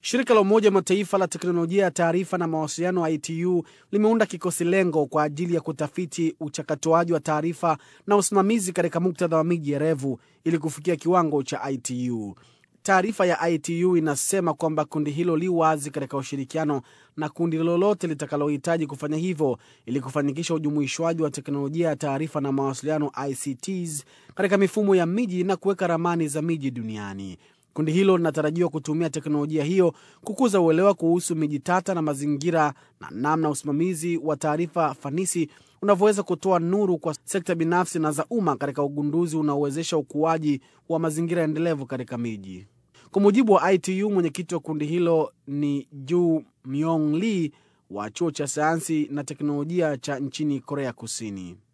Shirika la Umoja wa Mataifa la teknolojia ya taarifa na mawasiliano ITU limeunda kikosi lengo kwa ajili ya kutafiti uchakatoaji wa taarifa na usimamizi katika muktadha wa miji erevu ili kufikia kiwango cha ITU. Taarifa ya ITU inasema kwamba kundi hilo li wazi katika ushirikiano na kundi lolote litakalohitaji kufanya hivyo ili kufanikisha ujumuishwaji wa teknolojia ya taarifa na mawasiliano ICTs katika mifumo ya miji na kuweka ramani za miji duniani. Kundi hilo linatarajiwa kutumia teknolojia hiyo kukuza uelewa kuhusu miji tata na mazingira na namna usimamizi wa taarifa fanisi unavyoweza kutoa nuru kwa sekta binafsi na za umma katika ugunduzi unaowezesha ukuaji wa mazingira endelevu katika miji. Kwa mujibu wa ITU, mwenyekiti wa kundi hilo ni Joo Myong Lee wa chuo cha sayansi na teknolojia cha nchini Korea Kusini.